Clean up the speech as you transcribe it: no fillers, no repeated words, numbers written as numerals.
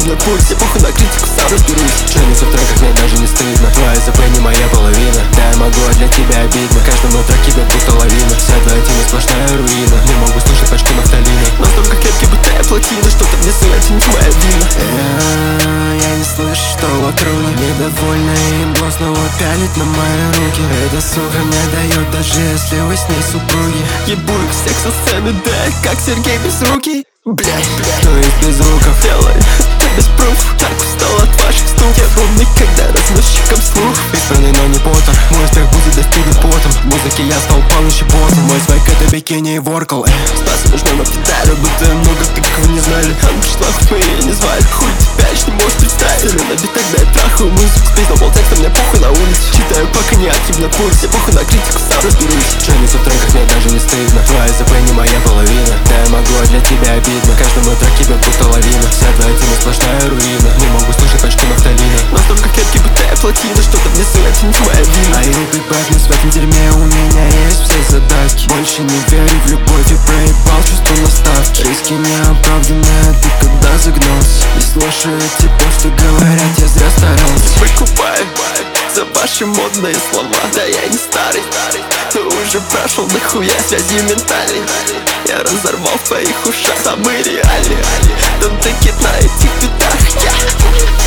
активно пульсе, похуй на критику, сам разберусь. Жениться в треках мне даже не стыдно, твоя ЗП не моя половина. Да, я могу, а для тебя обидно, каждому треке бьет будто лавина. Вся твоя тема сплошная руина, не могу слушать почти нафталина. Настолько крепкий, будто я плотина, что-то мне ссылать, не моя вина. Я не слышу, что вокруг недовольна, и им снова пялить на мои руки. Эта сука мне дает, даже если вы с ней супруги. Ебу их всех со сцены, да, как Сергей Безрукий. Блядь, кто из безруков делает это без пруф? Так устал от ваших стук, я был никогда разносчиком слух. Избранный, но не Поттер, мой успех будет достигнут потом. В музыке я стал полнейший ботом, мой свайк это бикини и воркл. Спас нужно на педалю, будто много таких вы не знали. Она пришла, хоть мы ее не звали, хуй тебя еще не можешь представить. Или на бит, тогда я трахаю музыку, спиздал полтекста, мне похуй на улице. Читаю пока не активно пульсе, похуй на критику, сам разберусь. Жениться в треках мне даже не стыдно, твоя ЗП не моя половина. Да, я могу, а для тебя обидно, каждому треке бьет будто лавина. Вся твоя тема сплошная руина, не могу слушать почти нафталина. Настолько крепкий, будто я плотина, что-то мне ссылать, не моя вина. I will be back, но в этом дерьме у меня есть все задатки. Больше не верю в любовь и проебал чувство наставки. Риски неоправданные, ты когда загнался? Не слушаю типа, что говорят, я зря старался. Выкупаю за ваши модные слова. Да я не старый, но уже прошел нахуя связи ментальной. Я разорвал в твоих ушах самые реальные. Don't take it на этих битах,